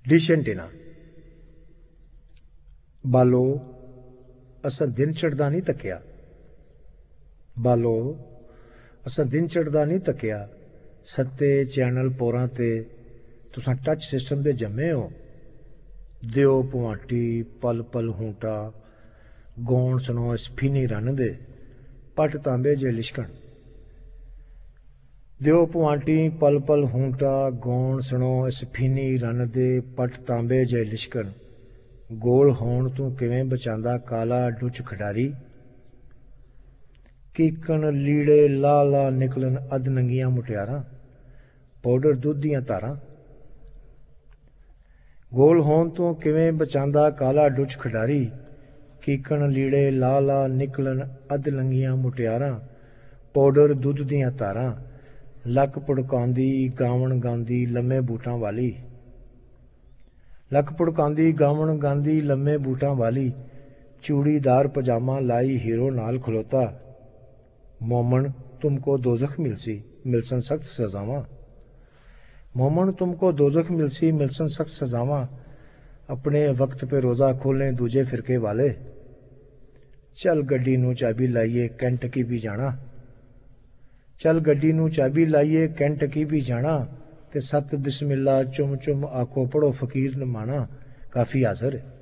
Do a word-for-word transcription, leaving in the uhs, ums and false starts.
Dish antenna. बालो असां दिन चढ़दा नहीं तकिया, बालो असां दिन चढ़दा नहीं तकिया, सत्ते चैनल पोरां ते तुसां टच सिस्टम दे जम्मे हो। दियो पुआटी पल पल हूंटा, गौण सुनो स्फीनी रन दे पट तांबे जे लिशकण। दियो पुआटी पल पल हूंटा, गौण सुनो स्फीनी रन दे पट तांबे जे लिशकण। गोल होण तू किवें बचांदा काला डुच खिडारी, कीकण लीड़े ला ला निकलन अध नंगियां मुटियारां, पाउडर दुध दियां तारां। गोल होण तू किवें बचांदा काला डुच खिडारी, कीकण लीड़े ला ला निकलन अध नंगियां मुटियारां, पाउडर दुध दियां तारां। लक पुड़कांदी गावण गांदी लम्मे बूटां वाली, लक पुड़कांदी गावण गांदी लम्मे बूटां वाली, चूड़ीदार पजामा लाई हीरो नाल खलोता। मोमन तुमको दोजख मिलसी मिलसन सख्त सजावां, मोमन तुमको दोजख मिलसी मिलसन सख्त सजावां। अपने वक्त पे रोज़ा खोलें दूजे फिरके वाले, चल गड्डी नू चाबी लाइए कैंटकी भी जाना, चल गड्डी नू चाबी लाइए कैंटकी भी जाना। ते सत बिस्मिल्ला चुम चुम आखो पढ़ो फकीर नमाना, काफ़ी हाज़र।